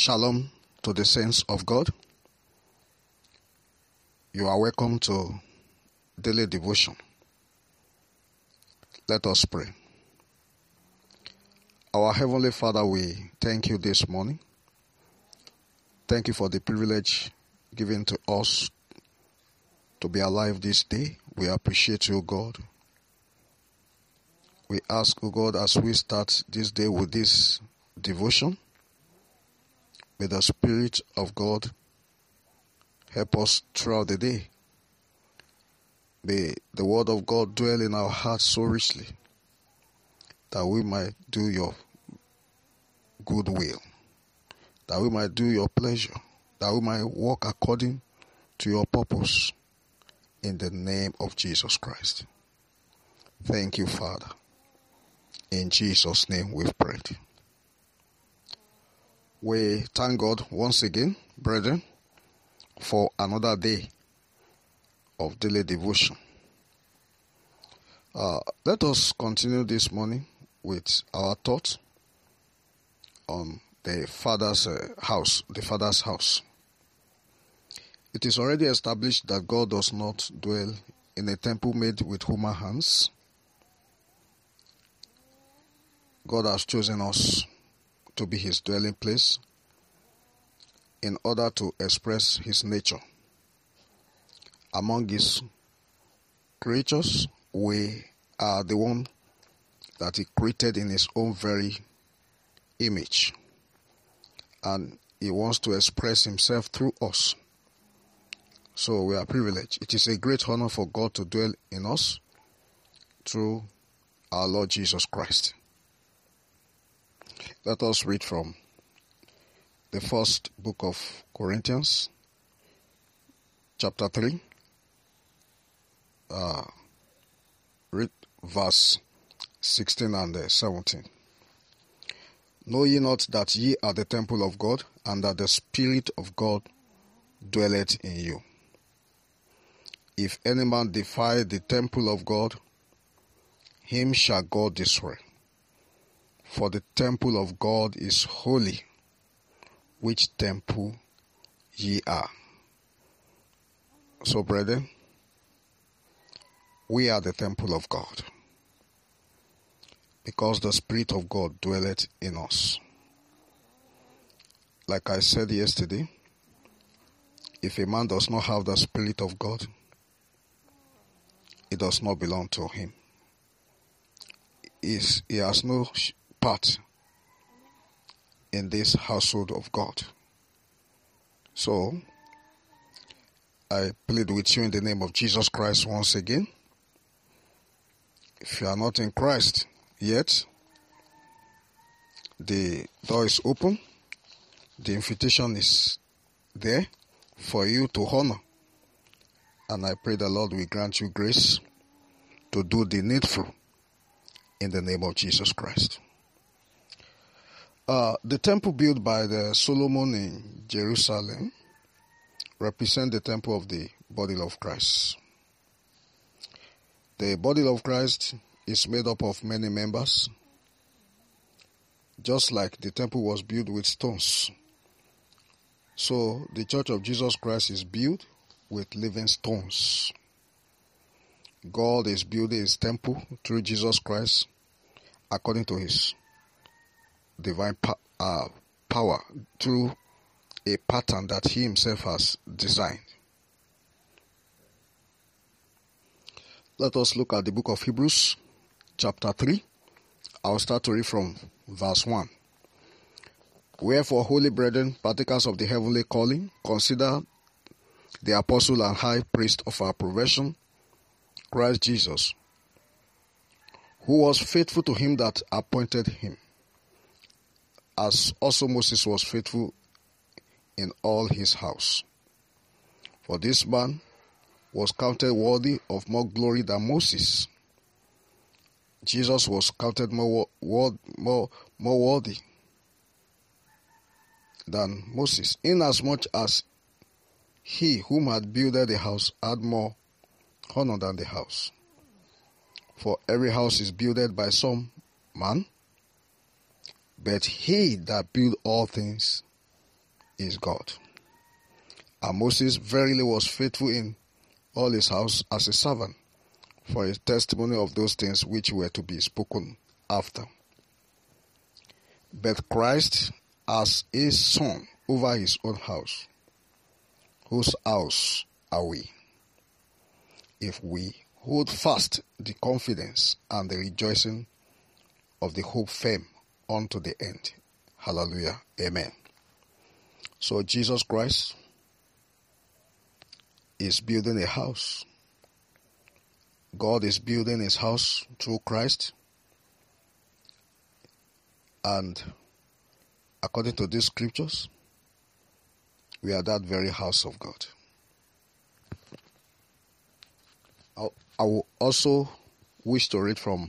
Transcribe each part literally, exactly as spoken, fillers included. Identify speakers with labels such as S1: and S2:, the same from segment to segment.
S1: Shalom to the saints of God. You are welcome to Daily Devotion. Let us pray. Our Heavenly Father, we thank you this morning. Thank you for the privilege given to us to be alive this day. We appreciate you, God. We ask, O God, as we start this day with this devotion, may the Spirit of God help us throughout the day. May the Word of God dwell in our hearts so richly that we might do your good will, that we might do your pleasure, that we might walk according to your purpose in the name of Jesus Christ. Thank you, Father. In Jesus' name we've prayed. We thank God once again, brethren, for another day of daily devotion. Uh, let us continue this morning with our thoughts on the Father's uh, house, the Father's house. It is already established that God does not dwell in a temple made with human hands. God has chosen us to be his dwelling place in order to express his nature. Among his creatures, we are the one that he created in his own very image. And he wants to express himself through us. So we are privileged. It is a great honor for God to dwell in us through our Lord Jesus Christ. Let us read from the first book of Corinthians, chapter three, uh, read verse sixteen and seventeen. Know ye not that ye are the temple of God, and that the Spirit of God dwelleth in you? If any man defile the temple of God, him shall God destroy. For the temple of God is holy, which temple ye are. So, brethren, we are the temple of God, because the Spirit of God dwelleth in us. Like I said yesterday, if a man does not have the Spirit of God, it does not belong to him. He has no part in this household of God. So, I plead with you in the name of Jesus Christ once again. If you are not in Christ yet, the door is open. The invitation is there for you to honor. And I pray the Lord will grant you grace to do the needful in the name of Jesus Christ. Uh, the temple built by the Solomon in Jerusalem represent the temple of the body of Christ. The body of Christ is made up of many members, just like the temple was built with stones. So the Church of Jesus Christ is built with living stones. God is building his temple through Jesus Christ according to his divine pa- uh, power, through a pattern that he himself has designed. Let us look at the book of Hebrews, chapter three. I'll start to read from verse one. Wherefore, holy brethren, partakers of the heavenly calling, consider the apostle and high priest of our profession, Christ Jesus, who was faithful to him that appointed him, as also Moses was faithful in all his house. For this man was counted worthy of more glory than Moses. Jesus was counted more, more, more, more worthy than Moses, inasmuch as he whom had builded the house had more honor than the house. For every house is builded by some man, but he that built all things is God. And Moses verily was faithful in all his house as a servant, for a testimony of those things which were to be spoken after. But Christ as a son over his own house, whose house are we, if we hold fast the confidence and the rejoicing of the hope firm unto the end. Hallelujah. Amen. So Jesus Christ is building a house. God is building his house through Christ. And according to these scriptures, we are that very house of God. I will also wish to read from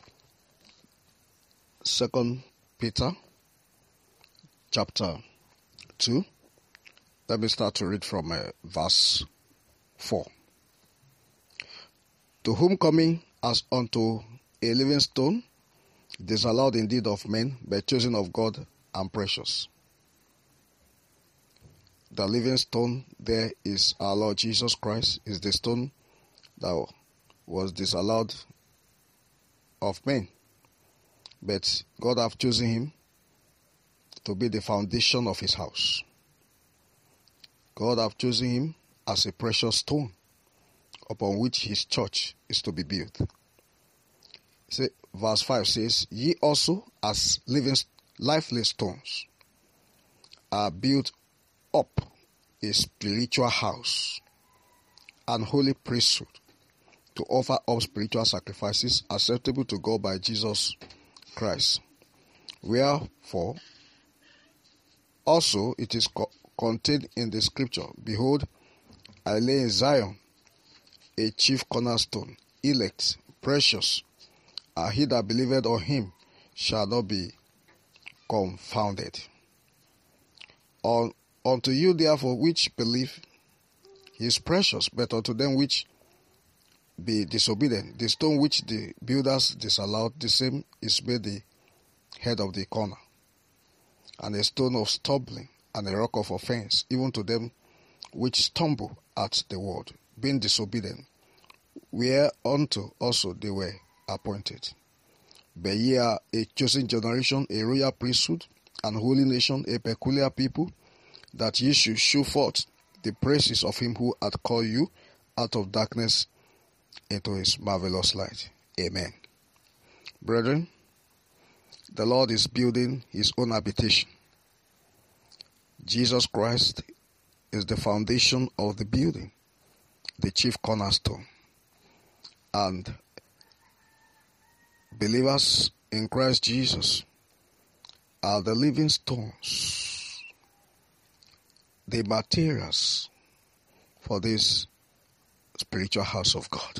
S1: Second Peter chapter two. Let me start to read from uh, verse four. To whom coming as unto a living stone, disallowed indeed of men, but chosen of God and precious. The living stone there is our Lord Jesus Christ, is the stone that was disallowed of men. But God hath chosen him to be the foundation of his house. God hath chosen him as a precious stone upon which his church is to be built. See, verse five says, ye also as living lifeless stones are built up a spiritual house and holy priesthood to offer up spiritual sacrifices acceptable to God by Jesus Christ. Wherefore also it is co- contained in the scripture, behold, I lay in Zion a chief cornerstone, elect, precious, and he that believeth on him shall not be confounded. On, unto you therefore which believe, he is precious, but unto them which be disobedient, the stone which the builders disallowed, the same is made the head of the corner, and a stone of stumbling, and a rock of offense, even to them which stumble at the word, being disobedient, whereunto also they were appointed. But ye are a chosen generation, a royal priesthood, an holy nation, a peculiar people, that ye should show forth the praises of him who hath called you out of darkness into his marvelous light. Amen. Brethren, the Lord is building his own habitation. Jesus Christ is the foundation of the building, the chief cornerstone. And believers in Christ Jesus are the living stones, the materials for this spiritual house of God.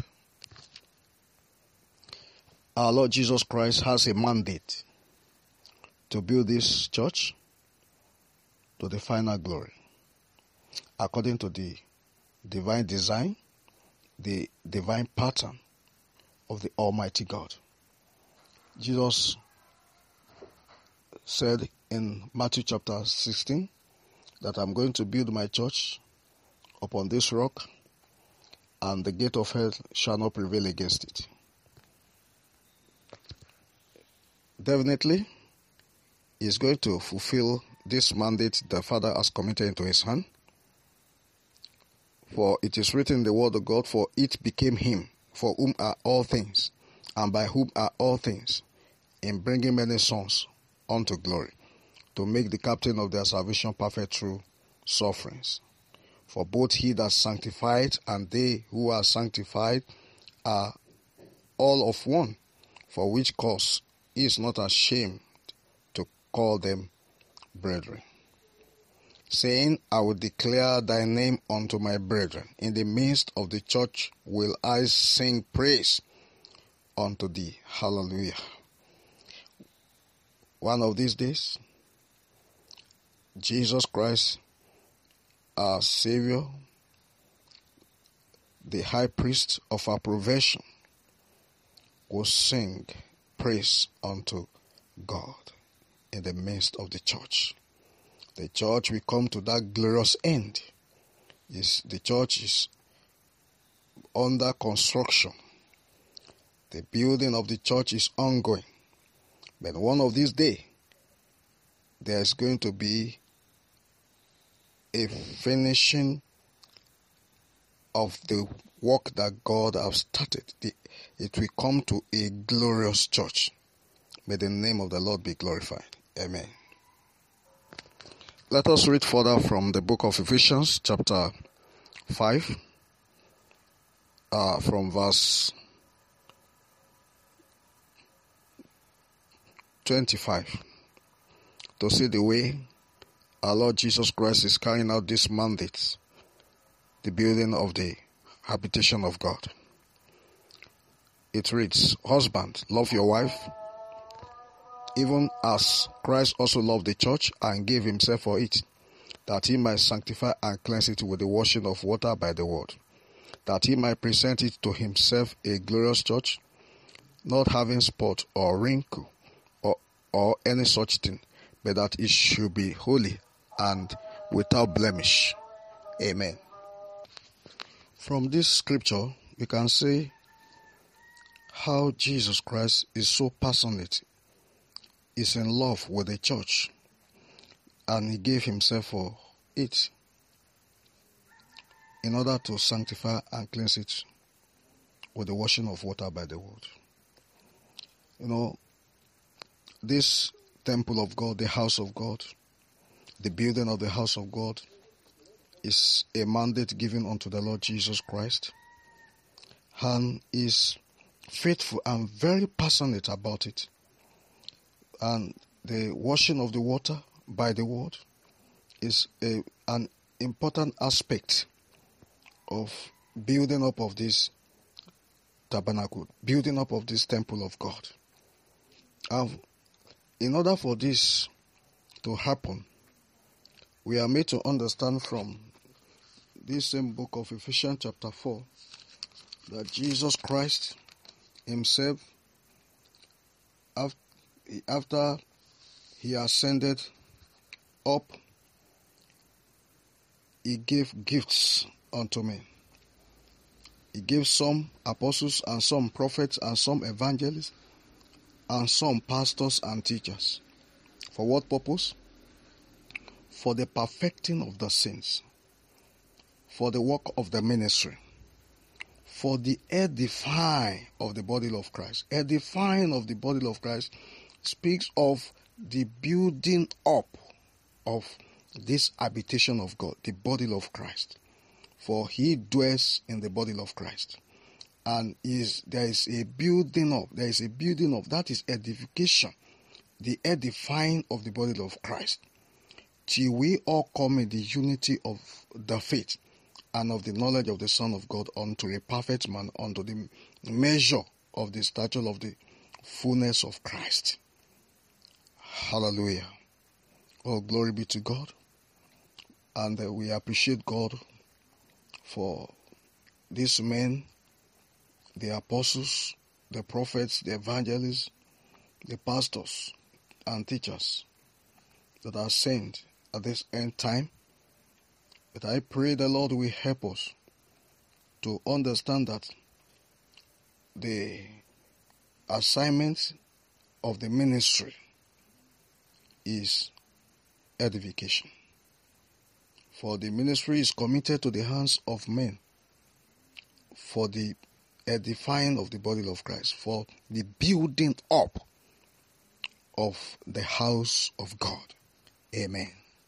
S1: Our Lord Jesus Christ has a mandate to build this church to the final glory, according to the divine design, the divine pattern of the Almighty God. Jesus said in Matthew chapter sixteen that I'm going to build my church upon this rock, and the gate of hell shall not prevail against it. Definitely, he is going to fulfill this mandate the Father has committed into his hand. For it is written in the word of God, for it became him, for whom are all things, and by whom are all things, in bringing many sons unto glory, to make the captain of their salvation perfect through sufferings. For both he that sanctified and they who are sanctified are all of one, for which cause he is not ashamed to call them brethren, saying, I will declare thy name unto my brethren. In the midst of the church will I sing praise unto thee. Hallelujah. One of these days, Jesus Christ, our Savior, the high priest of our profession, will sing praise unto God in the midst of the church. the church will come to that glorious end. Is the church is under construction. The building of the church is ongoing. But one of these days, there is going to be a finishing of the work that God has started. It will come to a glorious church. May the name of the Lord be glorified. Amen. Let us read further from the book of Ephesians, chapter five, uh, from verse twenty-five, to see the way our Lord Jesus Christ is carrying out this mandate, the building of the habitation of God. It reads, "Husband, love your wife, even as Christ also loved the church and gave himself for it, that he might sanctify and cleanse it with the washing of water by the word, that he might present it to himself a glorious church, not having spot or wrinkle or, or any such thing, but that it should be holy and without blemish." Amen. From this scripture, we can see how Jesus Christ is so passionate, is in love with the church, and he gave himself for it in order to sanctify and cleanse it with the washing of water by the word. You know, this temple of God, the house of God, the building of the house of God, is a mandate given unto the Lord Jesus Christ, and is faithful and very passionate about it. And the washing of the water by the word is a, an important aspect of building up of this tabernacle, building up of this temple of God. And in order for this to happen, we are made to understand from this same book of Ephesians chapter four that Jesus Christ himself, after he ascended up, he gave gifts unto men. He gave some apostles and some prophets and some evangelists and some pastors and teachers. For what purpose? For the perfecting of the saints, for the work of the ministry, for the edifying of the body of Christ. Edifying of the body of Christ speaks of the building up of this habitation of God, the body of Christ. For he dwells in the body of Christ. And is there is a building up, there is a building up, that is edification, the edifying of the body of Christ, till we all come in the unity of the faith and of the knowledge of the Son of God, unto a perfect man, unto the measure of the stature of the fullness of Christ. Hallelujah. Oh, glory be to God. And uh, we appreciate God for these men, the apostles, the prophets, the evangelists, the pastors and teachers that are sent at this end time. But I pray the Lord will help us to understand that the assignment of the ministry is edification. For the ministry is committed to the hands of men for the edifying of the body of Christ, for the building up of the house of God. Amen.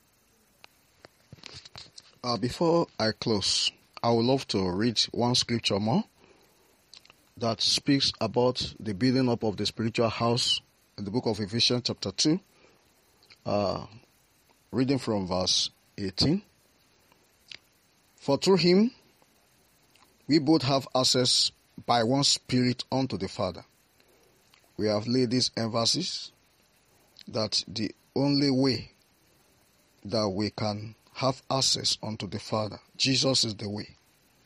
S1: Uh, before I close, I would love to read one scripture more that speaks about the building up of the spiritual house in the book of Ephesians chapter two, uh, reading from verse eighteen. For through him we both have access by one Spirit unto the Father. We have laid this emphasis that the only way that we can have access unto the Father, Jesus is the way.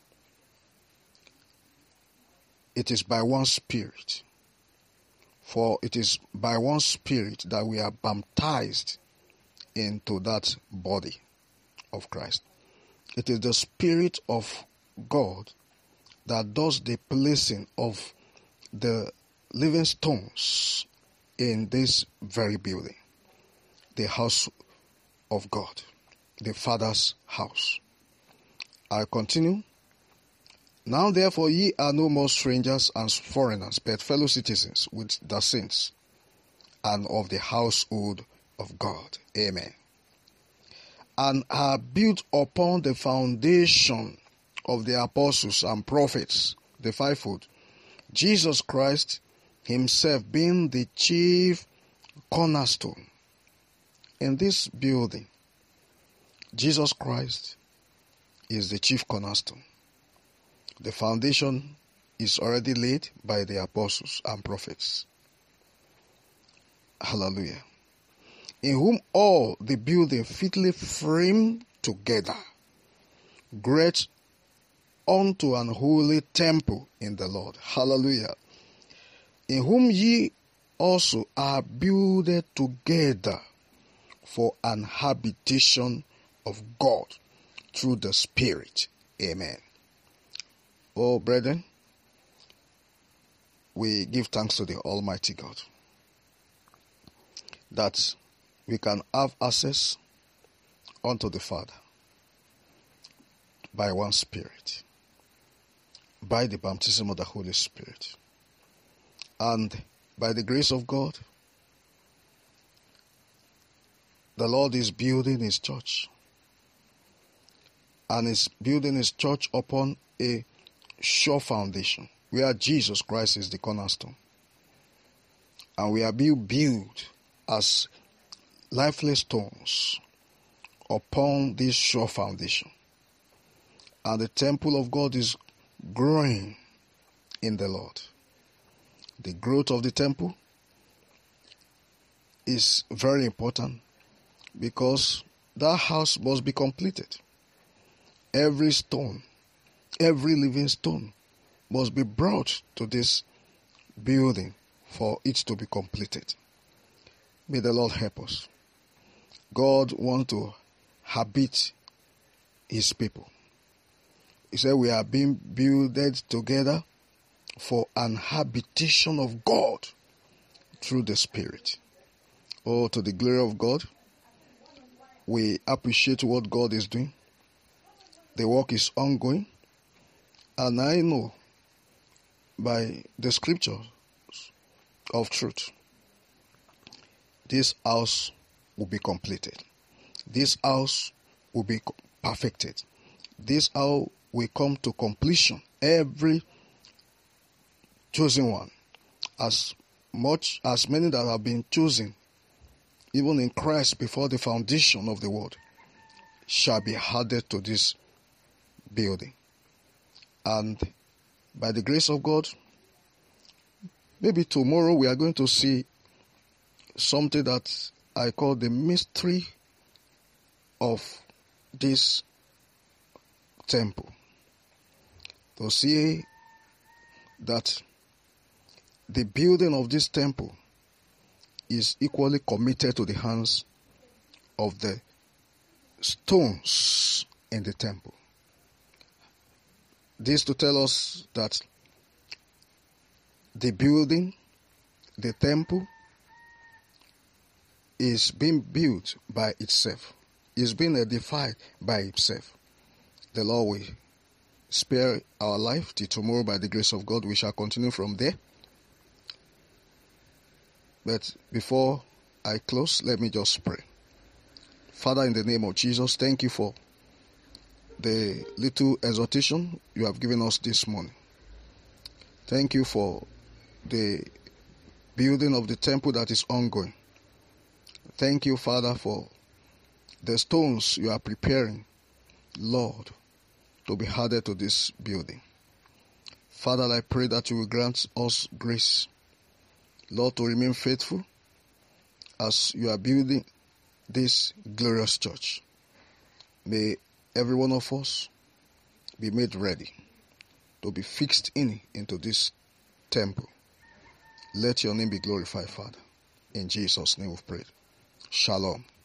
S1: It is by one Spirit. For it is by one Spirit that we are baptized into that body of Christ. It is the Spirit of God that does the placing of the living stones in this very building, the house of God, the Father's house. I continue. Now therefore ye are no more strangers and foreigners, but fellow citizens with the saints and of the household of God. Amen. And are built upon the foundation of the apostles and prophets, the fivefold, Jesus Christ himself being the chief cornerstone. In this building, Jesus Christ is the chief cornerstone. The foundation is already laid by the apostles and prophets. Hallelujah. In whom all the building fitly framed together, great unto an holy temple in the Lord. Hallelujah. In whom ye also are builded together for an habitation of God through the Spirit. Amen. Oh, brethren, we give thanks to the Almighty God that we can have access unto the Father by one Spirit, by the baptism of the Holy Spirit. And by the grace of God, the Lord is building his church. And is building his church upon a sure foundation, where Jesus Christ is the cornerstone. And we are being built as lifeless stones upon this sure foundation. And the temple of God is growing in the Lord. The growth of the temple is very important because that house must be completed. Every stone, every living stone must be brought to this building for it to be completed. May the Lord help us. God wants to habit his people. He said we are being builded together for an habitation of God through the Spirit. Oh, to the glory of God, we appreciate what God is doing. The work is ongoing. And I know by the scriptures of truth, this house will be completed. This house will be perfected. This house will come to completion. Every chosen one, as much as many that have been chosen, even in Christ before the foundation of the world, shall be added to this building. And by the grace of God, maybe tomorrow we are going to see something that I call the mystery of this temple. To see that the building of this temple is equally committed to the hands of the stones in the temple. This to tell us that the building, the temple, is being built by itself, is being edified by itself. The Lord will spare our life till tomorrow by the grace of God. We shall continue from there. But before I close, let me just pray. Father, in the name of Jesus, thank you for the little exhortation you have given us this morning. Thank you for the building of the temple that is ongoing. Thank you, Father, for the stones you are preparing, Lord, to be added to this building. Father, I pray that you will grant us grace, Lord, to remain faithful as you are building this glorious church. May every one of us be made ready to be fixed in into this temple. Let your name be glorified, Father. In Jesus' name we've prayed. Shalom.